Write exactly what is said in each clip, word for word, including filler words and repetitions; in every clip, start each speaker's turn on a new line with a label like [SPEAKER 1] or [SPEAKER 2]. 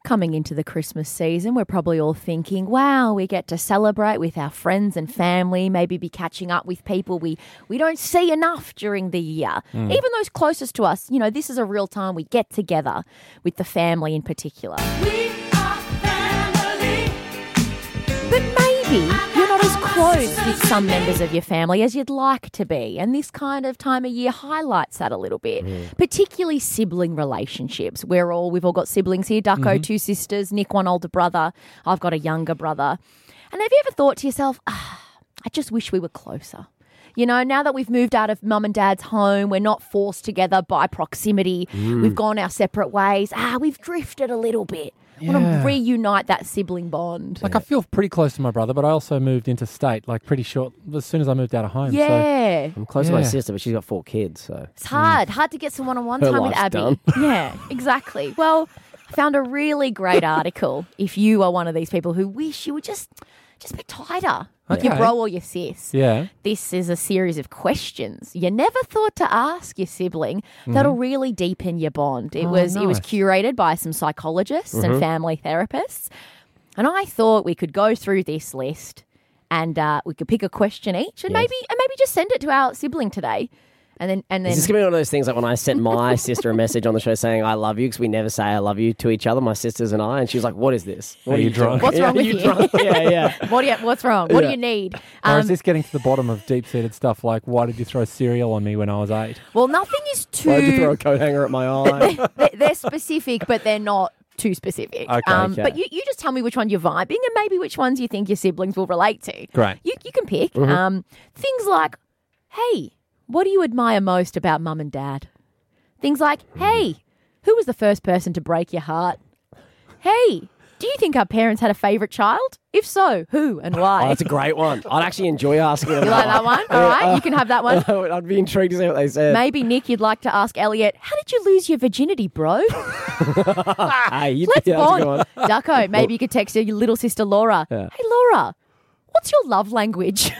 [SPEAKER 1] coming into the Christmas season, we're probably all thinking, wow, we get to celebrate with our friends and family, maybe be catching up with people we, we don't see enough during the year. Mm. Even those closest to us, you know, this is a real time we get together with the family in particular.
[SPEAKER 2] We are family.
[SPEAKER 1] But maybe you're not as close with some members of your family as you'd like to be, and this kind of time of year highlights that a little bit, mm. particularly sibling relationships. We're all, we've all got siblings here. Ducko, mm-hmm. two sisters, Nick, one older brother. I've got a younger brother. And have you ever thought to yourself, ah, I just wish we were closer? You know, now that we've moved out of mum and dad's home, we're not forced together by proximity. Mm. We've gone our separate ways. Ah, we've drifted a little bit. I yeah. want to reunite that sibling bond.
[SPEAKER 3] Like, I feel pretty close to my brother, but I also moved interstate, like, pretty short, as soon as I moved out of home.
[SPEAKER 1] Yeah.
[SPEAKER 4] So. I'm close yeah. to my sister, but she's got four kids, so.
[SPEAKER 1] It's hard. Mm. Hard to get some one-on-one
[SPEAKER 4] Her
[SPEAKER 1] time with Abby.
[SPEAKER 4] Done.
[SPEAKER 1] Yeah, exactly. Well, I found a really great article if you are one of these people who wish you would just, just be tighter. With
[SPEAKER 3] okay.
[SPEAKER 1] your bro or your sis.
[SPEAKER 3] Yeah.
[SPEAKER 1] This is a series of questions you never thought to ask your sibling mm-hmm. that'll really deepen your bond. It
[SPEAKER 3] oh,
[SPEAKER 1] was
[SPEAKER 3] nice.
[SPEAKER 1] it was curated by some psychologists mm-hmm. and family therapists. And I thought we could go through this list and uh, we could pick a question each and yes. maybe and maybe just send it to our sibling today. And then, and then,
[SPEAKER 4] is this going to be one of those things like when I sent my sister a message on the show saying I love you, because we never say I love you to each other, my sisters and I, and she was like, what is this? What
[SPEAKER 3] are, are you drunk?
[SPEAKER 1] What's
[SPEAKER 4] yeah,
[SPEAKER 1] wrong with
[SPEAKER 4] you?
[SPEAKER 1] you?
[SPEAKER 4] Drunk? Yeah, yeah.
[SPEAKER 1] what do you, what's wrong? What
[SPEAKER 4] yeah.
[SPEAKER 1] do you need?
[SPEAKER 3] Um, or is
[SPEAKER 1] um,
[SPEAKER 3] this getting to the bottom of deep-seated stuff like, why did you throw cereal on me when I was eight?
[SPEAKER 1] Well, nothing is too...
[SPEAKER 4] Why did you throw a coat hanger at my eye?
[SPEAKER 1] they're, they're specific, but they're not too specific.
[SPEAKER 3] Okay,
[SPEAKER 1] um,
[SPEAKER 3] okay.
[SPEAKER 1] But you, you just tell me which one you're vibing and maybe which ones you think your siblings will relate to.
[SPEAKER 3] Great.
[SPEAKER 1] You, you can pick.
[SPEAKER 4] Mm-hmm.
[SPEAKER 1] Um, things like, hey, what do you admire most about mum and dad? Things like, hey, who was the first person to break your heart? Hey, do you think our parents had a favourite child? If so, who and why?
[SPEAKER 4] Oh, that's a great one. I'd actually enjoy asking them.
[SPEAKER 1] You like that one? All right, uh, you can have that one.
[SPEAKER 4] I'd be intrigued to see what they said.
[SPEAKER 1] Maybe, Nick, you'd like to ask Elliot, how did you lose your virginity, bro?
[SPEAKER 4] hey, you,
[SPEAKER 1] Let's
[SPEAKER 4] yeah,
[SPEAKER 1] bond. Ducko, maybe you could text your little sister Laura.
[SPEAKER 4] Yeah.
[SPEAKER 1] Hey, Laura, what's your love language?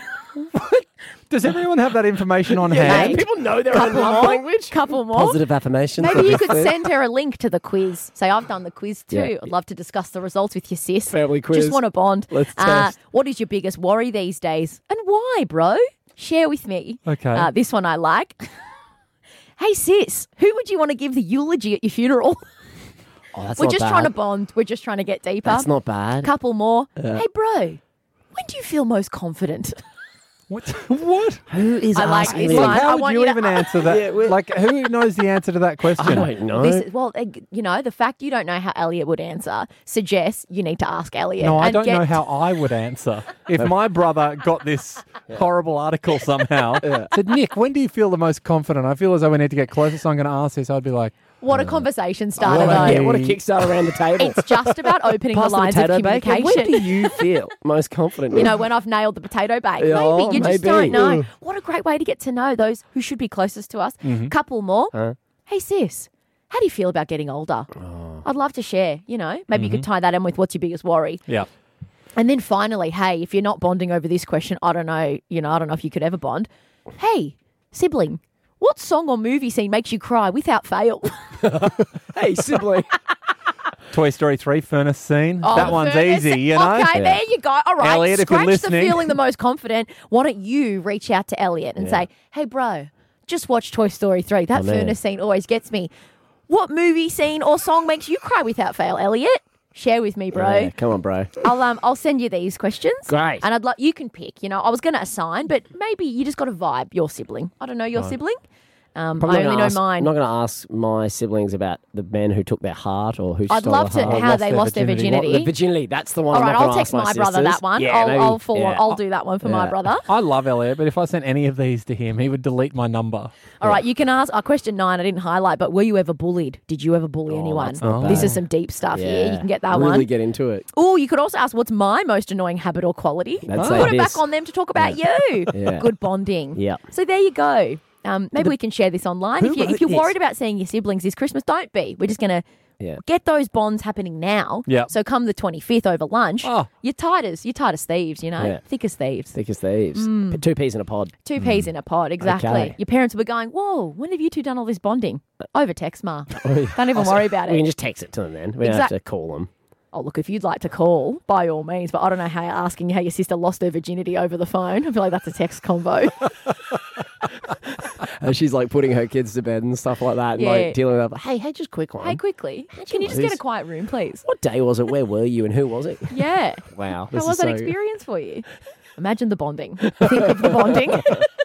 [SPEAKER 3] Does everyone have that information on
[SPEAKER 4] yeah,
[SPEAKER 3] hand?
[SPEAKER 4] do people know their own
[SPEAKER 1] Couple
[SPEAKER 4] love
[SPEAKER 1] more?
[SPEAKER 4] language?
[SPEAKER 1] Couple more.
[SPEAKER 4] Positive affirmation.
[SPEAKER 1] Maybe you could send her a link to the quiz. Say, I've done the quiz too.
[SPEAKER 4] Yeah.
[SPEAKER 1] I'd love to discuss the results with your sis.
[SPEAKER 4] Family quiz.
[SPEAKER 1] Just want to bond.
[SPEAKER 4] Let's
[SPEAKER 1] uh,
[SPEAKER 4] test.
[SPEAKER 1] What is your biggest worry these days? And why, bro? Share with me.
[SPEAKER 3] Okay.
[SPEAKER 1] Uh, this one I like. Hey, sis, who would you want to give the eulogy at your funeral?
[SPEAKER 4] Oh, that's
[SPEAKER 1] We're
[SPEAKER 4] not
[SPEAKER 1] just
[SPEAKER 4] bad.
[SPEAKER 1] trying to bond. We're just trying to get deeper.
[SPEAKER 4] That's not bad.
[SPEAKER 1] Couple more.
[SPEAKER 4] Yeah.
[SPEAKER 1] Hey, bro, when do you feel most confident?
[SPEAKER 3] What? What?
[SPEAKER 4] Who is
[SPEAKER 1] I like
[SPEAKER 4] asking
[SPEAKER 1] this
[SPEAKER 4] me?
[SPEAKER 1] one.
[SPEAKER 3] Like,
[SPEAKER 1] I
[SPEAKER 3] how would
[SPEAKER 1] want
[SPEAKER 3] you,
[SPEAKER 1] you to-
[SPEAKER 3] even answer that?
[SPEAKER 4] Yeah, we-
[SPEAKER 3] like, who knows the answer to that question?
[SPEAKER 4] I don't know.
[SPEAKER 1] This is, well, uh, you know, the fact you don't know how Elliot would answer suggests you need to ask Elliot.
[SPEAKER 3] No, I
[SPEAKER 1] and
[SPEAKER 3] don't
[SPEAKER 1] get-
[SPEAKER 3] know how I would answer. If my brother got this horrible article somehow,
[SPEAKER 4] Yeah.
[SPEAKER 3] said, Nick, when do you feel the most confident? I feel as though we need to get closer, so I'm going to ask this. I'd be like,
[SPEAKER 1] What a conversation starter,
[SPEAKER 3] What a-
[SPEAKER 1] though.
[SPEAKER 4] Yeah, what a kickstart around the table.
[SPEAKER 1] It's just about opening
[SPEAKER 4] Pass
[SPEAKER 1] the lines of
[SPEAKER 4] potato bacon.
[SPEAKER 1] communication.
[SPEAKER 4] When do you feel most confident?
[SPEAKER 1] You know, when I've nailed the potato bake.
[SPEAKER 4] Yeah,
[SPEAKER 1] maybe. You just
[SPEAKER 4] maybe.
[SPEAKER 1] don't know.
[SPEAKER 4] Mm.
[SPEAKER 1] What a great way to get to know those who should be closest to us.
[SPEAKER 3] Mm-hmm.
[SPEAKER 1] Couple more.
[SPEAKER 4] Huh?
[SPEAKER 1] Hey, sis, how do you feel about getting older?
[SPEAKER 4] Oh.
[SPEAKER 1] I'd love to share, you know. Maybe you
[SPEAKER 3] Mm-hmm.
[SPEAKER 1] could tie that in with what's your biggest worry.
[SPEAKER 3] yeah.
[SPEAKER 1] And then finally, hey, if you're not bonding over this question, I don't know, you know, I don't know if you could ever bond. Hey, sibling, what song or movie scene makes you cry without fail?
[SPEAKER 4] Hey, sibling.
[SPEAKER 3] Toy Story three furnace scene.
[SPEAKER 1] Oh,
[SPEAKER 3] that
[SPEAKER 1] the
[SPEAKER 3] one's
[SPEAKER 1] furnace-
[SPEAKER 3] easy, you know?
[SPEAKER 1] Okay, there you go. All right,
[SPEAKER 3] Elliot, if you're
[SPEAKER 1] scratch the
[SPEAKER 3] listening.
[SPEAKER 1] feeling the most confident. Why don't you reach out to Elliot and
[SPEAKER 4] Yeah.
[SPEAKER 1] say, hey, bro, just watch Toy Story three. That
[SPEAKER 4] Oh, man.
[SPEAKER 1] furnace scene always gets me. What movie scene or song makes you cry without fail, Elliot? Share with me, bro.
[SPEAKER 4] Yeah, come on, bro.
[SPEAKER 1] I'll um I'll send you these questions.
[SPEAKER 4] Great.
[SPEAKER 1] And I'd like you can pick. You know, I was going to assign, but maybe you just got to vibe your sibling. I don't know your sibling. Um,
[SPEAKER 4] Probably
[SPEAKER 1] I
[SPEAKER 4] not
[SPEAKER 1] only
[SPEAKER 4] gonna
[SPEAKER 1] know
[SPEAKER 4] ask,
[SPEAKER 1] mine.
[SPEAKER 4] I'm not going to ask my siblings about the men who took their heart or who
[SPEAKER 1] I'd
[SPEAKER 4] stole
[SPEAKER 1] love
[SPEAKER 4] their
[SPEAKER 1] to
[SPEAKER 4] heart.
[SPEAKER 1] how
[SPEAKER 3] lost
[SPEAKER 1] they
[SPEAKER 3] their
[SPEAKER 1] lost their
[SPEAKER 3] virginity.
[SPEAKER 1] virginity.
[SPEAKER 4] What, the virginity, that's the one.
[SPEAKER 1] All
[SPEAKER 4] I'm
[SPEAKER 1] right,
[SPEAKER 4] not
[SPEAKER 1] I'll
[SPEAKER 4] gonna
[SPEAKER 1] text
[SPEAKER 4] ask
[SPEAKER 1] my brother
[SPEAKER 4] sisters.
[SPEAKER 1] that one.
[SPEAKER 4] Yeah,
[SPEAKER 1] I'll
[SPEAKER 4] maybe,
[SPEAKER 1] I'll, forward,
[SPEAKER 4] yeah.
[SPEAKER 1] I'll do that one for my
[SPEAKER 4] Yeah.
[SPEAKER 1] brother.
[SPEAKER 3] I love Elliot, but if I sent any of these to him, he would delete my number.
[SPEAKER 1] All right, you can ask. Uh, question nine, I didn't highlight, but were you ever bullied? Did you ever bully
[SPEAKER 4] Oh,
[SPEAKER 1] anyone?
[SPEAKER 4] that's not
[SPEAKER 1] This
[SPEAKER 4] bad.
[SPEAKER 1] is some deep stuff here. You can get that
[SPEAKER 4] really
[SPEAKER 1] one.
[SPEAKER 4] get into it.
[SPEAKER 1] Oh, you could also ask, what's my most annoying habit or quality?
[SPEAKER 4] I'd
[SPEAKER 3] say
[SPEAKER 1] Put it
[SPEAKER 4] this.
[SPEAKER 1] back on them to talk about you.
[SPEAKER 4] Yeah.
[SPEAKER 1] Good bonding.
[SPEAKER 4] Yeah.
[SPEAKER 1] So there you go. Um, maybe we can share this online.
[SPEAKER 4] Who
[SPEAKER 1] If, you,
[SPEAKER 4] wrote
[SPEAKER 1] if you're
[SPEAKER 4] this?
[SPEAKER 1] worried about seeing your siblings this Christmas, don't be. We're just going to
[SPEAKER 4] Yeah.
[SPEAKER 1] Get those bonds happening now.
[SPEAKER 3] Yeah.
[SPEAKER 1] So come the twenty-fifth over lunch,
[SPEAKER 3] Oh.
[SPEAKER 1] you're tight as you're tight as thieves, you know,
[SPEAKER 4] Yeah.
[SPEAKER 1] thick as thieves.
[SPEAKER 4] Thick as thieves. P- Two peas in a pod.
[SPEAKER 1] Two peas in a pod, exactly.
[SPEAKER 4] Okay.
[SPEAKER 1] Your parents will be going, whoa, when have you two done all this bonding? Over text, Ma. Don't even worry about
[SPEAKER 4] We can
[SPEAKER 1] it.
[SPEAKER 4] just text it to them then. We don't
[SPEAKER 1] Exact-
[SPEAKER 4] have to call them.
[SPEAKER 1] Oh, look, if you'd like to call, by all means, but I don't know how asking how your sister lost her virginity over the phone. I feel like that's a text combo.
[SPEAKER 4] And she's like putting her kids to bed and stuff like that. And
[SPEAKER 1] Yeah.
[SPEAKER 4] like dealing with, hey, hey, just quick one.
[SPEAKER 1] Hey, quickly, can you just get a
[SPEAKER 4] lose?
[SPEAKER 1] quiet room, please?
[SPEAKER 4] What day was it? Where were you? And who was it?
[SPEAKER 1] Yeah.
[SPEAKER 4] Wow.
[SPEAKER 1] How
[SPEAKER 4] this
[SPEAKER 1] was
[SPEAKER 4] is
[SPEAKER 1] that
[SPEAKER 4] so-
[SPEAKER 1] experience for you? Imagine the bonding. Think of the bonding.